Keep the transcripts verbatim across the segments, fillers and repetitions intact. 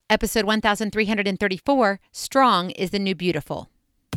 Episode one thousand three hundred thirty-four, Strong is the New Beautiful.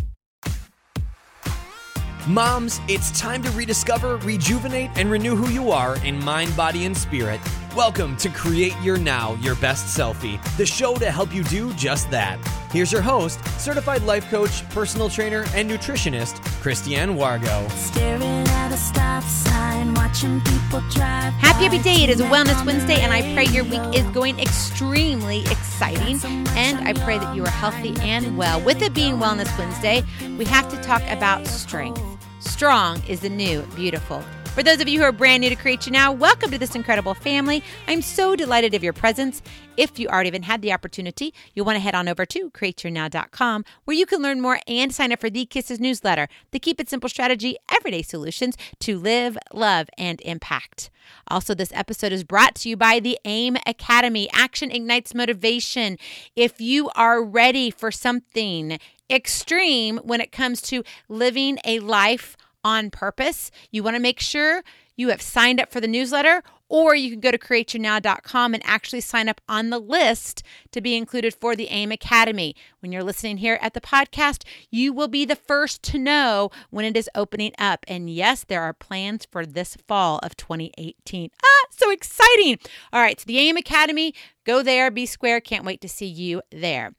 Moms, it's time to rediscover, rejuvenate, and renew who you are in mind, body, and spirit. Welcome to Create Your Now, Your Best Selfie, the show to help you do just that. Here's your host, certified life coach, personal trainer, and nutritionist, Christiane Wargo. Staring at a stop sign, watching people drive. Happy every day. It is Wellness Wednesday, and I pray your week is going extremely exciting. And I pray that you are healthy and well. With it being Wellness Wednesday, we have to talk about strength. Strong is the new beautiful. For those of you who are brand new to Create Your Now, welcome to this incredible family. I'm so delighted of your presence. If you already even had the opportunity, you'll want to head on over to create your now dot com, where you can learn more and sign up for the Kisses newsletter, the Keep It Simple strategy, everyday solutions to live, love, and impact. Also, this episode is brought to you by the AIM Academy. Action ignites motivation. If you are ready for something extreme when it comes to living a life on purpose, you want to make sure you have signed up for the newsletter, or you can go to create your now dot com and actually sign up on the list to be included for the AIM Academy. When you're listening here at the podcast, you will be the first to know when it is opening up. And yes, there are plans for this fall of twenty eighteen. Ah, so exciting. All right, so the AIM Academy, go there, be square. Can't wait to see you there.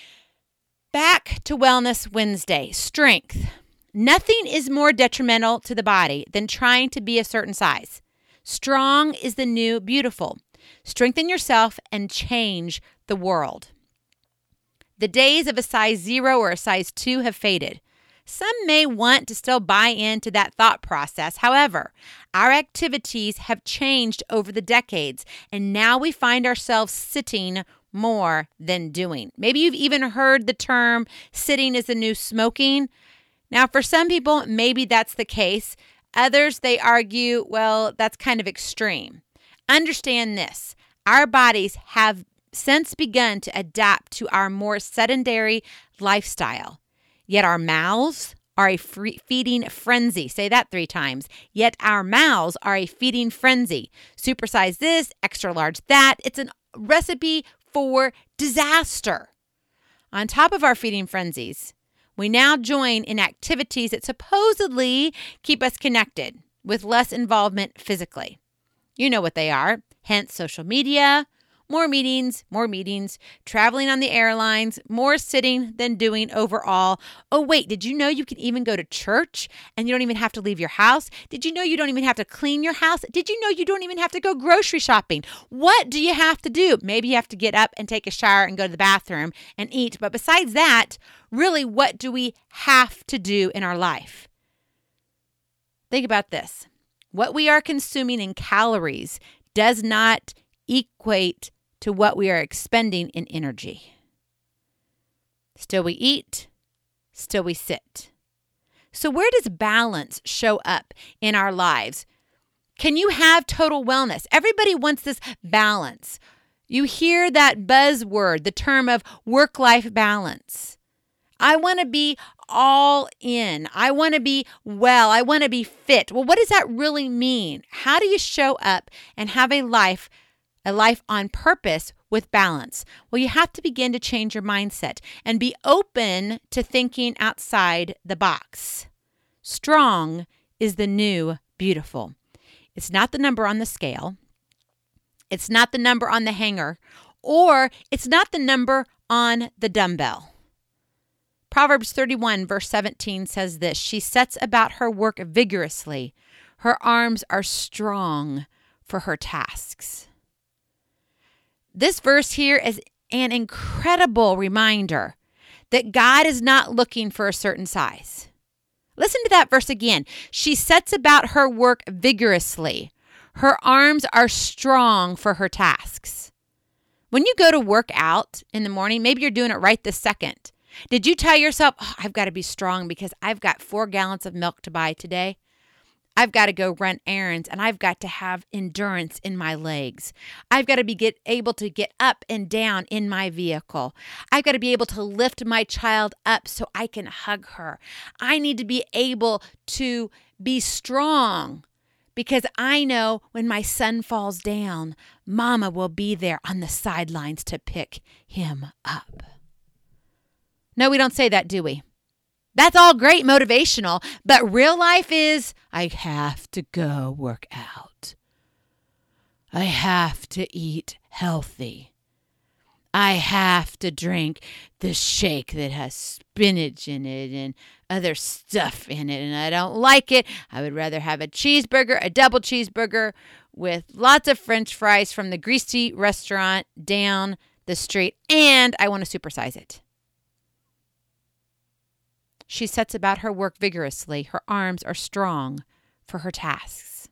Back to Wellness Wednesday, strength. Nothing is more detrimental to the body than trying to be a certain size. Strong is the new beautiful. Strengthen yourself and change the world. The days of a size zero or a size two have faded. Some may want to still buy into that thought process. However, our activities have changed over the decades, and now we find ourselves sitting more than doing. Maybe you've even heard the term sitting is the new smoking. Now, for some people, maybe that's the case. Others, they argue, well, that's kind of extreme. Understand this. Our bodies have since begun to adapt to our more sedentary lifestyle. Yet our mouths are a free feeding frenzy. Say that three times. Yet our mouths are a feeding frenzy. Supersize this, extra large that. It's a recipe for disaster. On top of our feeding frenzies, we now join in activities that supposedly keep us connected with less involvement physically. You know what they are. Hence, social media, more meetings, more meetings, traveling on the airlines, more sitting than doing overall. Oh, wait, did you know you can even go to church and you don't even have to leave your house? Did you know you don't even have to clean your house? Did you know you don't even have to go grocery shopping? What do you have to do? Maybe you have to get up and take a shower and go to the bathroom and eat. But besides that, really, what do we have to do in our life? Think about this. What we are consuming in calories does not equate to what we are expending in energy. Still we eat, still we sit. So where does balance show up in our lives? Can you have total wellness? Everybody wants this balance. You hear that buzzword, the term of work-life balance. I want to be all in. I want to be well. I want to be fit. Well, what does that really mean? How do you show up and have a life, a life on purpose with balance? Well, you have to begin to change your mindset and be open to thinking outside the box. Strong is the new beautiful. It's not the number on the scale. It's not the number on the hanger, or it's not the number on the dumbbell. Proverbs thirty-one, verse seventeen says this: she sets about her work vigorously. Her arms are strong for her tasks. This verse here is an incredible reminder that God is not looking for a certain size. Listen to that verse again. She sets about her work vigorously. Her arms are strong for her tasks. When you go to work out in the morning, maybe you're doing it right this second. Did you tell yourself, oh, I've got to be strong because I've got four gallons of milk to buy today? I've got to go run errands and I've got to have endurance in my legs. I've got to be get, able to get up and down in my vehicle. I've got to be able to lift my child up so I can hug her. I need to be able to be strong because I know when my son falls down, Mama will be there on the sidelines to pick him up. No, we don't say that, do we? That's all great motivational, but real life is, I have to go work out. I have to eat healthy. I have to drink the shake that has spinach in it and other stuff in it, and I don't like it. I would rather have a cheeseburger, a double cheeseburger with lots of French fries from the greasy restaurant down the street, and I want to supersize it. She sets about her work vigorously. Her arms are strong for her tasks.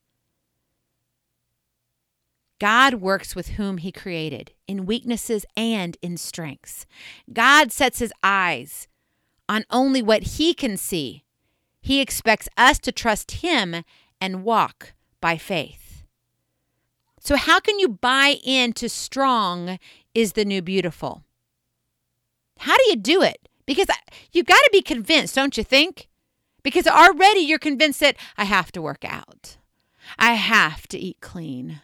God works with whom he created, in weaknesses and in strengths. God sets his eyes on only what he can see. He expects us to trust him and walk by faith. So how can you buy into strong is the new beautiful? How do you do it? Because you got to be convinced, don't you think? Because already you're convinced that I have to work out. I have to eat clean.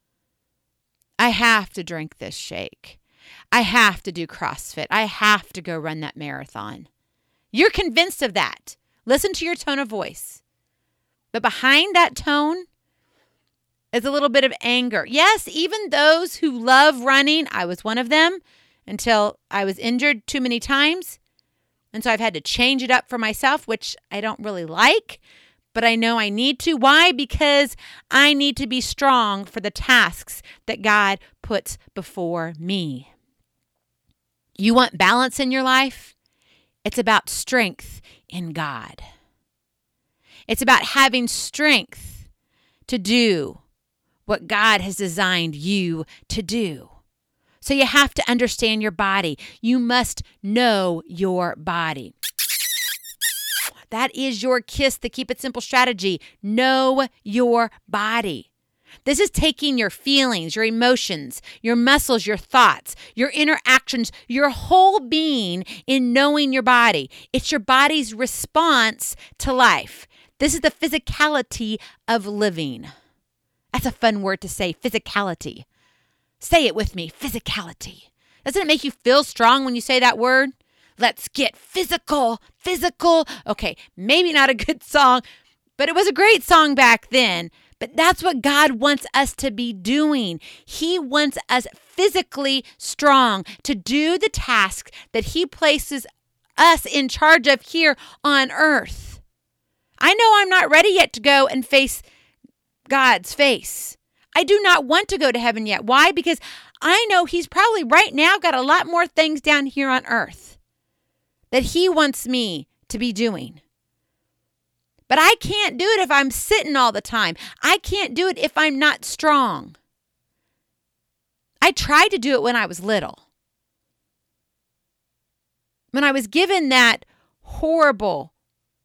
I have to drink this shake. I have to do CrossFit. I have to go run that marathon. You're convinced of that. Listen to your tone of voice. But behind that tone is a little bit of anger. Yes, even those who love running, I was one of them until I was injured too many times. And so I've had to change it up for myself, which I don't really like. But I know I need to. Why? Because I need to be strong for the tasks that God puts before me. You want balance in your life? It's about strength in God. It's about having strength to do what God has designed you to do. So you have to understand your body. You must know your body. That is your KISS, the Keep It Simple strategy. Know your body. This is taking your feelings, your emotions, your muscles, your thoughts, your interactions, your whole being in knowing your body. It's your body's response to life. This is the physicality of living. That's a fun word to say, physicality. Say it with me, physicality. Doesn't it make you feel strong when you say that word? Let's get physical, physical. Okay, maybe not a good song, but it was a great song back then. But that's what God wants us to be doing. He wants us physically strong to do the task that he places us in charge of here on earth. I know I'm not ready yet to go and face God's face. I do not want to go to heaven yet. Why? Because I know he's probably right now got a lot more things down here on earth that he wants me to be doing. But I can't do it if I'm sitting all the time. I can't do it if I'm not strong. I tried to do it when I was little. When I was given that horrible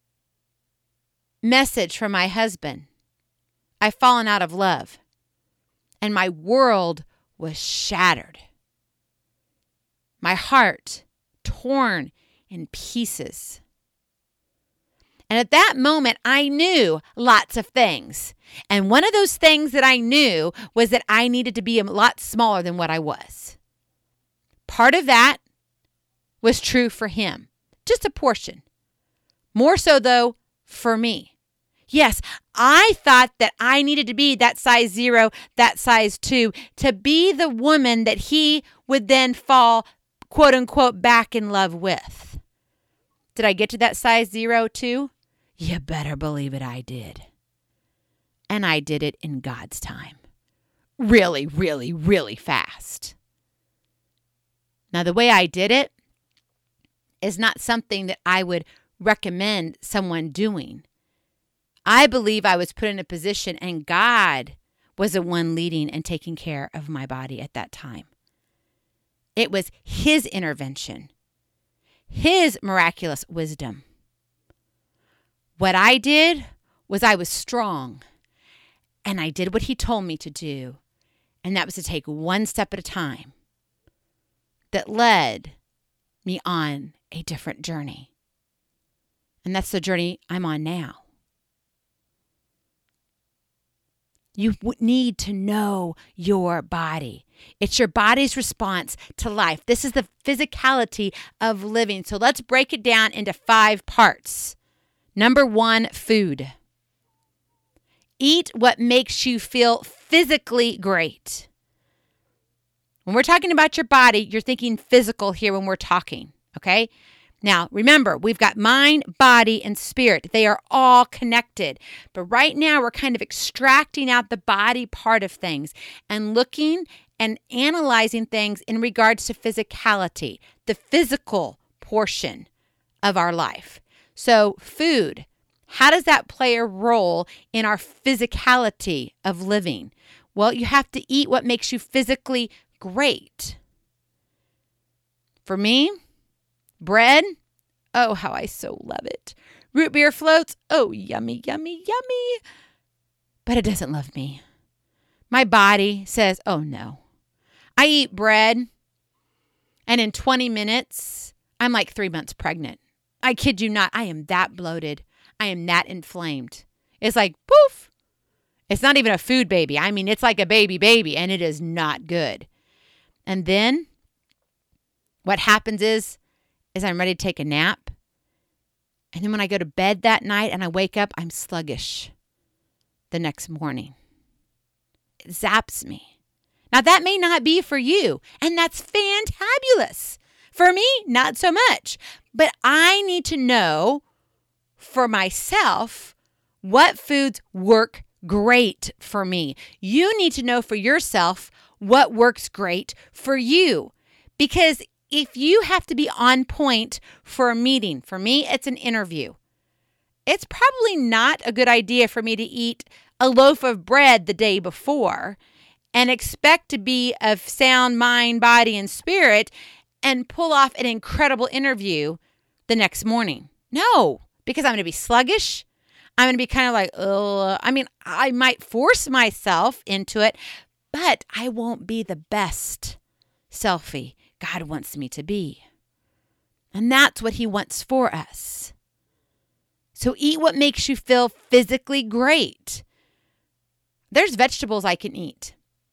message from my husband, I've fallen out of love. And my world was shattered. My heart torn in pieces. And at that moment, I knew lots of things. And one of those things that I knew was that I needed to be a lot smaller than what I was. Part of that was true for him. Just a portion. More so, though, for me. Yes, I thought that I needed to be that size zero, that size two, to be the woman that he would then fall, quote unquote, back in love with. Did I get to that size zero too? You better believe it, I did. And I did it in God's time. Really, really, really fast. Now, the way I did it is not something that I would recommend someone doing. I believe I was put in a position and God was the one leading and taking care of my body at that time. It was his intervention, his miraculous wisdom. What I did was I was strong and I did what he told me to do. And that was to take one step at a time that led me on a different journey. And that's the journey I'm on now. You w- need to know your body. It's your body's response to life. This is the physicality of living. So let's break it down into five parts. Number one, food. Eat what makes you feel physically great. When we're talking about your body, you're thinking physical here when we're talking, okay? Now, remember, we've got mind, body, and spirit. They are all connected. But right now, we're kind of extracting out the body part of things and looking and analyzing things in regards to physicality, the physical portion of our life. So, food, how does that play a role in our physicality of living? Well, you have to eat what makes you physically great. For me, bread, oh, how I so love it. Root beer floats, oh, yummy, yummy, yummy. But it doesn't love me. My body says, oh, no. I eat bread, and in twenty minutes, I'm like three months pregnant. I kid you not. I am that bloated. I am that inflamed. It's like, poof. It's not even a food baby. I mean, it's like a baby baby, and it is not good. And then what happens is, is I'm ready to take a nap. And then when I go to bed that night and I wake up, I'm sluggish the next morning. It zaps me. Now, that may not be for you, and that's fantabulous. For me, not so much. But I need to know for myself what foods work great for me. You need to know for yourself what works great for you. Because if you have to be on point for a meeting, for me, it's an interview. It's probably not a good idea for me to eat a loaf of bread the day before and expect to be of sound mind, body, and spirit and pull off an incredible interview the next morning. No, because I'm going to be sluggish. I'm going to be kind of like, oh, I mean, I might force myself into it, but I won't be the best selfie God wants me to be. And that's what he wants for us. So eat what makes you feel physically great. There's vegetables I can eat.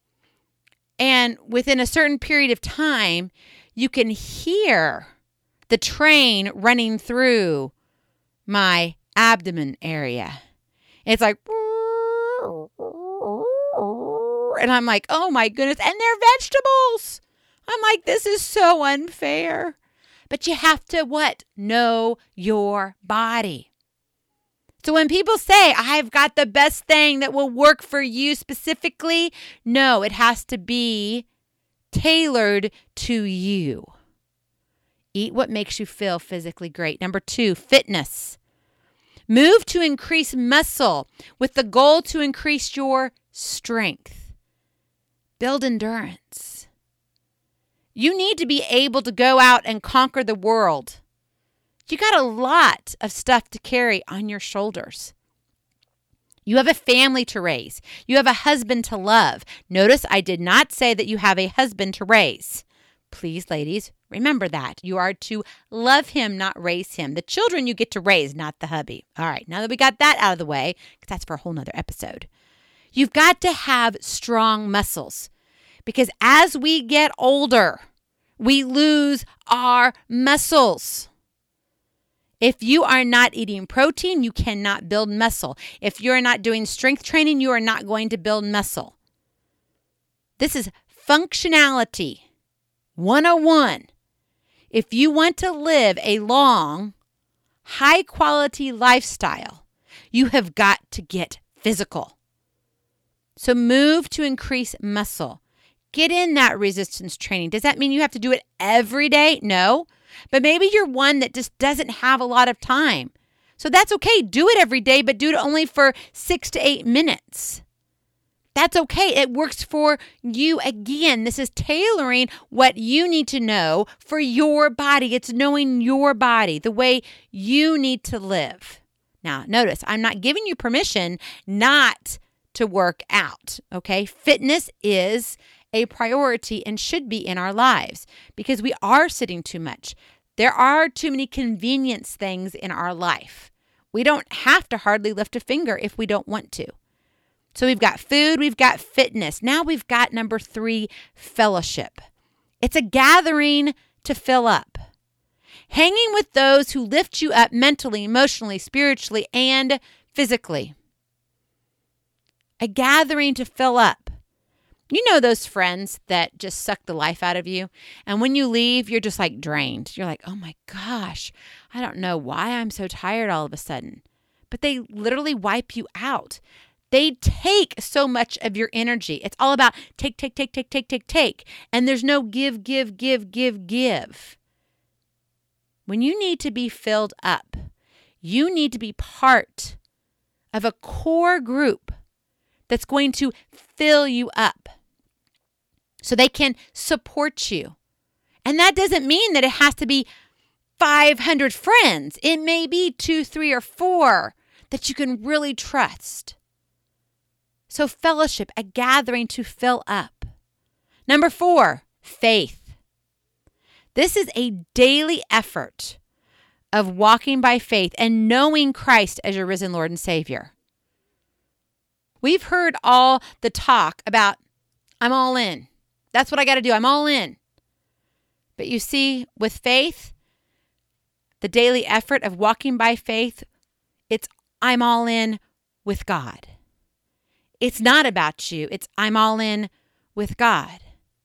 And within a certain period of time, you can hear the train running through my abdomen area. It's like, and I'm like, oh my goodness, and they're vegetables. I'm like, this is so unfair. But you have to what? Know your body. So when people say, I've got the best thing that will work for you specifically, no, it has to be tailored to you. Eat what makes you feel physically great. Number two, fitness. Move to increase muscle with the goal to increase your strength. Build endurance. You need to be able to go out and conquer the world. You got a lot of stuff to carry on your shoulders. You have a family to raise. You have a husband to love. Notice I did not say that you have a husband to raise. Please, ladies, remember that. You are to love him, not raise him. The children you get to raise, not the hubby. All right, now that we got that out of the way, because that's for a whole nother episode. You've got to have strong muscles. Because as we get older, we lose our muscles. If you are not eating protein, you cannot build muscle. If you're not doing strength training, you are not going to build muscle. This is functionality one oh one. If you want to live a long, high-quality lifestyle, you have got to get physical. So move to increase muscle. Get in that resistance training. Does that mean you have to do it every day? No. But maybe you're one that just doesn't have a lot of time. So that's okay. Do it every day, but do it only for six to eight minutes. That's okay. It works for you. Again, this is tailoring what you need to know for your body. It's knowing your body, the way you need to live. Now, notice, I'm not giving you permission not to work out, okay? Fitness is a priority and should be in our lives because we are sitting too much. There are too many convenience things in our life. We don't have to hardly lift a finger if we don't want to. So we've got food, we've got fitness. Now we've got number three, fellowship. It's a gathering to fill up. Hanging with those who lift you up mentally, emotionally, spiritually, and physically. A gathering to fill up. You know those friends that just suck the life out of you? And when you leave, you're just like drained. You're like, oh my gosh, I don't know why I'm so tired all of a sudden. But they literally wipe you out. They take so much of your energy. It's all about take, take, take, take, take, take, take. And there's no give, give, give, give, give. When you need to be filled up, you need to be part of a core group that's going to fill you up so they can support you. And that doesn't mean that it has to be five hundred friends. It may be two, three, or four that you can really trust. So fellowship, a gathering to fill up. Number four, faith. This is a daily effort of walking by faith and knowing Christ as your risen Lord and Savior. We've heard all the talk about, I'm all in. That's what I got to do. I'm all in. But you see, with faith, the daily effort of walking by faith, it's I'm all in with God. It's not about you. It's I'm all in with God.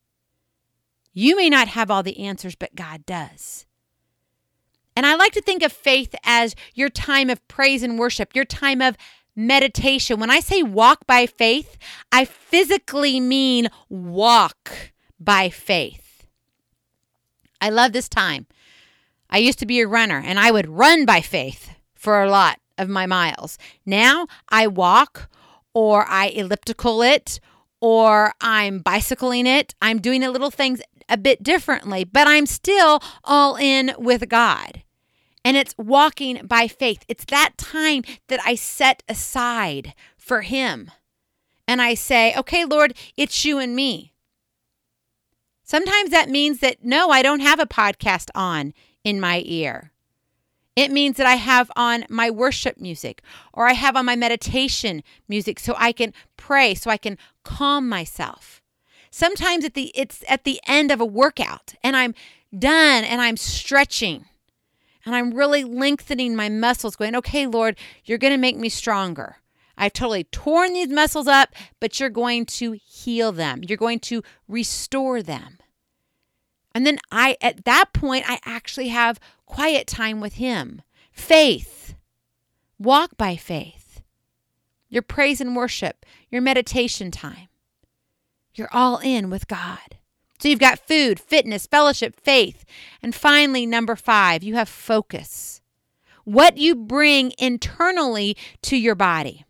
You may not have all the answers, but God does. And I like to think of faith as your time of praise and worship, your time of meditation. When I say walk by faith, I physically mean walk by faith. I love this time. I used to be a runner, and I would run by faith for a lot of my miles. Now I walk, or I elliptical it, or I'm bicycling it. I'm doing the little things a bit differently, but I'm still all in with God. And it's walking by faith. It's that time that I set aside for Him. And I say, okay, Lord, it's you and me. Sometimes that means that, no, I don't have a podcast on in my ear. It means that I have on my worship music, or I have on my meditation music so I can pray, so I can calm myself. Sometimes at the it's at the end of a workout and I'm done and I'm stretching and I'm really lengthening my muscles going, okay, Lord, you're going to make me stronger. I've totally torn these muscles up, but you're going to heal them. You're going to restore them. And then I, at that point, I actually have quiet time with Him. Faith. Walk by faith. Your praise and worship, your meditation time. You're all in with God. So you've got food, fitness, fellowship, faith. And finally, number five, you have focus. What you bring internally to your body.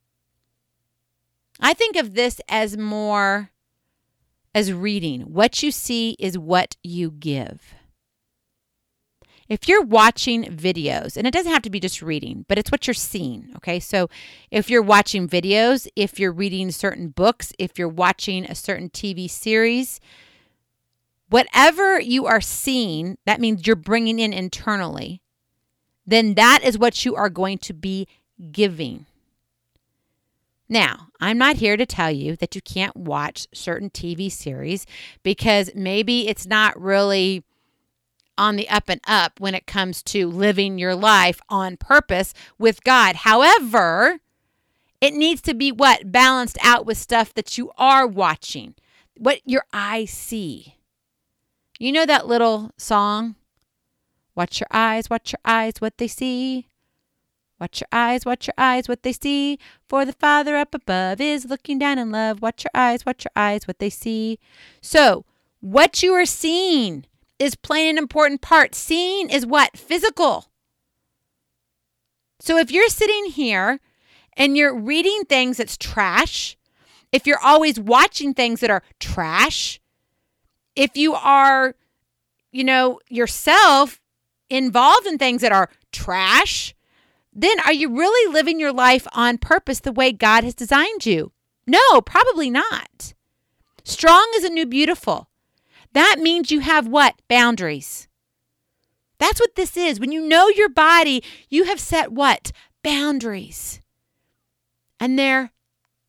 I think of this as more as reading. What you see is what you give. If you're watching videos, and it doesn't have to be just reading, but it's what you're seeing, okay? So if you're watching videos, if you're reading certain books, if you're watching a certain T V series, whatever you are seeing, that means you're bringing in internally, then that is what you are going to be giving. Now, I'm not here to tell you that you can't watch certain T V series because maybe it's not really on the up and up when it comes to living your life on purpose with God. However, it needs to be what? Balanced out with stuff that you are watching, what your eyes see. You know that little song? Watch your eyes, watch your eyes, what they see. Watch your eyes, watch your eyes, what they see. For the Father up above is looking down in love. Watch your eyes, watch your eyes, what they see. So, what you are seeing is playing an important part. Seeing is what? Physical. So if you're sitting here and you're reading things that's trash, if you're always watching things that are trash, if you are, you know, yourself involved in things that are trash, then are you really living your life on purpose the way God has designed you? No, probably not. Strong is a new beautiful. That means you have what? Boundaries. That's what this is. When you know your body, you have set what? Boundaries. And they're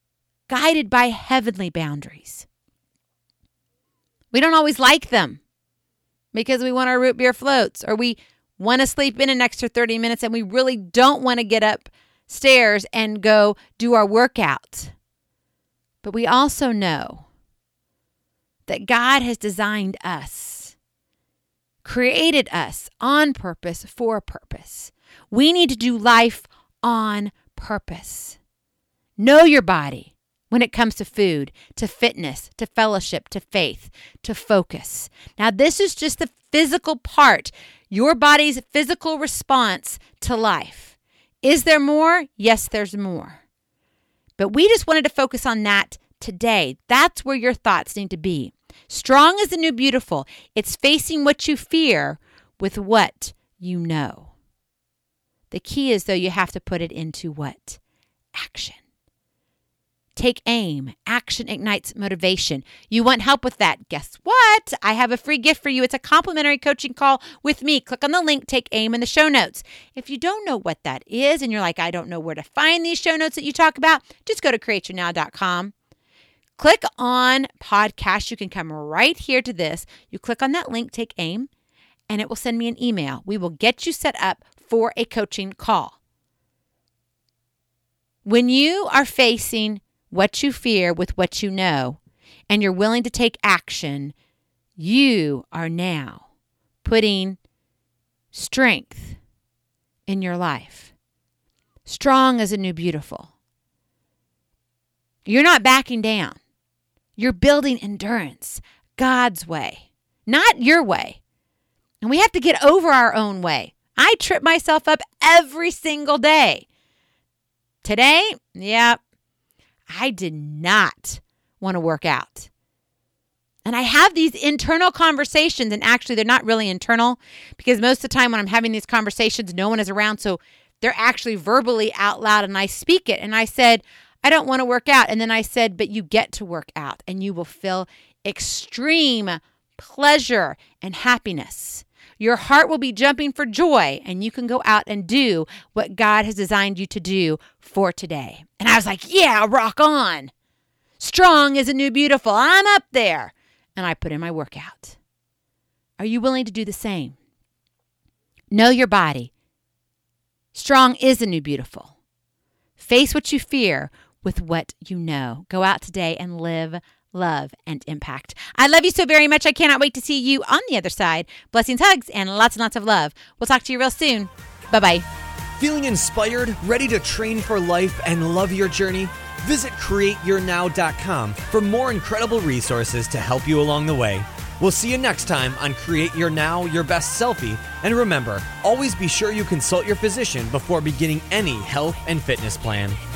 guided by heavenly boundaries. We don't always like them because we want our root beer floats, or we want to sleep in an extra thirty minutes and we really don't want to get upstairs and go do our workout. But we also know that God has designed us, created us on purpose for a purpose. We need to do life on purpose. Know your body when it comes to food, to fitness, to fellowship, to faith, to focus. Now, this is just the physical part, your body's physical response to life. Is there more? Yes, there's more. But we just wanted to focus on that today. That's where your thoughts need to be. Strong is the new beautiful. It's facing what you fear with what you know. The key is, though, you have to put it into what? Action. Take aim. Action ignites motivation. You want help with that? Guess what? I have a free gift for you. It's a complimentary coaching call with me. Click on the link, Take Aim, in the show notes. If you don't know what that is and you're like, I don't know where to find these show notes that you talk about, just go to create your now dot com. Click on podcast. You can come right here to this. You click on that link, Take Aim, and it will send me an email. We will get you set up for a coaching call. When you are facing what you fear with what you know, and you're willing to take action, you are now putting strength in your life. Strong as a new beautiful. You're not backing down. You're building endurance God's way, not your way. And we have to get over our own way. I trip myself up every single day. Today, yeah, I did not want to work out. And I have these internal conversations, and actually they're not really internal because most of the time when I'm having these conversations, no one is around. So they're actually verbally out loud and I speak it. And I said, I don't want to work out. And then I said, but you get to work out and you will feel extreme pleasure and happiness. Your heart will be jumping for joy and you can go out and do what God has designed you to do for today. And I was like, yeah, rock on. Strong is a new beautiful. I'm up there. And I put in my workout. Are you willing to do the same? Know your body. Strong is a new beautiful. Face what you fear with what you know. Go out today and live, love, and impact. I love you so very much. I cannot wait to see you on the other side. Blessings, hugs, and lots and lots of love. We'll talk to you real soon. Bye-bye. Feeling inspired, ready to train for life, and love your journey? Visit create your now dot com for more incredible resources to help you along the way. We'll see you next time on Create Your Now, Your Best Selfie. And remember, always be sure you consult your physician before beginning any health and fitness plan.